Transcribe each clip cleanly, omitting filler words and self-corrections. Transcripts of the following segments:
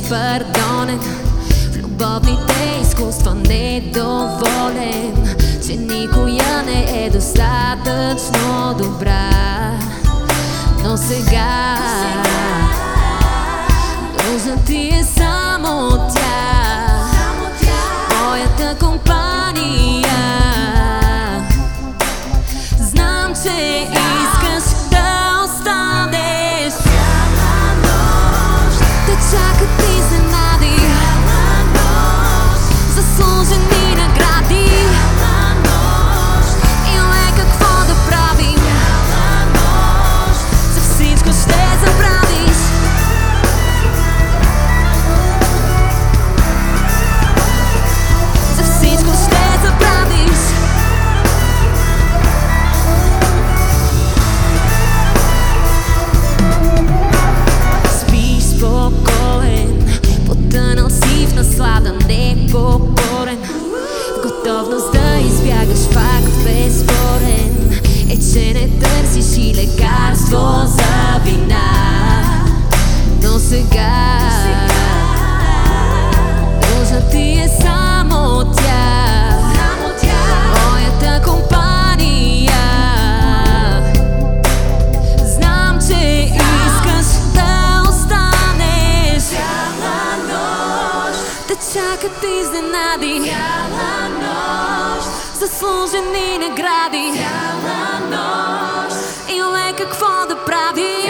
пардонен в любовните изкуства, недоволен, че никоя не е достатъчно добра. Но сега нужна ти е само тя, моята компания. Знам, че искаш да останеш, те чакат изненади, заслужени награди. Иле какво да правим, за всичко ще забравиш. За всичко ще забравиш. Спиш спокоен, потънал си в наслада, непокорен, в готовност да избягаш. Факт безспорен е, че не търсиш и лекарство за вина. Но сега нужна ти е само тя, моята компания. Знам, че искаш да останеш, те чакат изненади, заслужени награди. Иле какво да правим,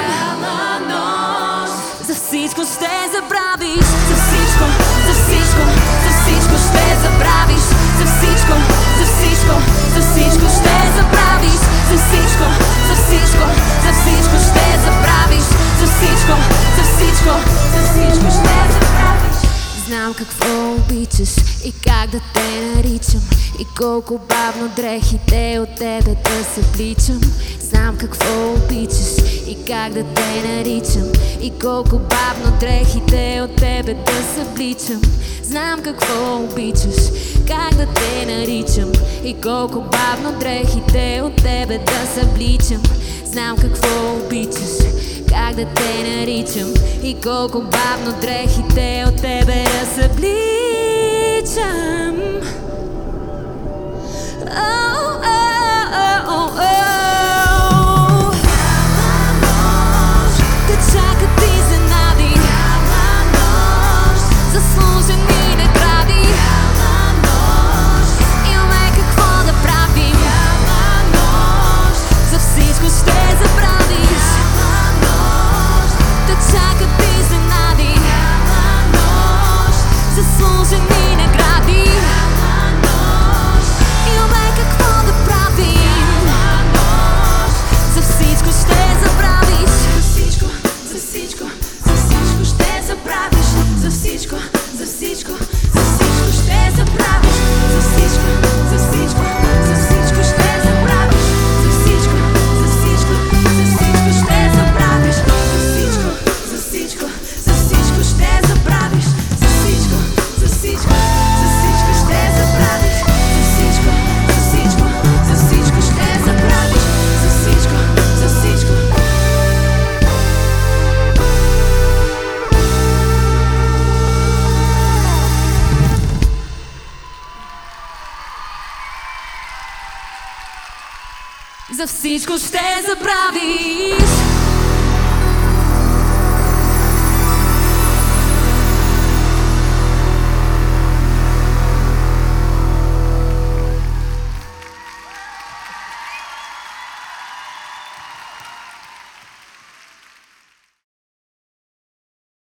за всичко ще забравиш. За всичко, за всичко, за всичко ще забравиш. За всичко, за всичко, за всичко ще забравиш. За всичко, за всичко, за всичко ще забравиш. За всичко, за всичко, за всичко ще забравиш. Знам какво обичаш и как да те наричам, и колко бавно дрехите от тебе да се вличам. Знам какво обичаш и как да те наричам, и колко бавно дрехите от тебе да се вличам. Знам какво обичаш, как да те наричам, и колко бавно дрехите от тебе да се вличам. Знам какво обичаш, как да те наричам, и колко бавно дрехите от тебе да се вличам. Те чакат изненади, заслужени награди. Иле какво да правим, за всичко ще забравиш. Те чакат изненади, заслужени награди. Иле какво да правим, за всичко ще забравиш. За всичко, за всичко, за всичко ще забравиш. За всичко, за всичко, за всичко ще забравиш. За всичко, за всичко, за всичко ще забравиш. За всичко, за всичко, за всичко ще забравиш. За всичко, за всичко, за всичко ще забравиш. За всичко, за всичко, за всичко ще забравиш. За всичко, за всичко, за всичко ще забравиш. За всичко, за всичко. За всичко ще забравиш.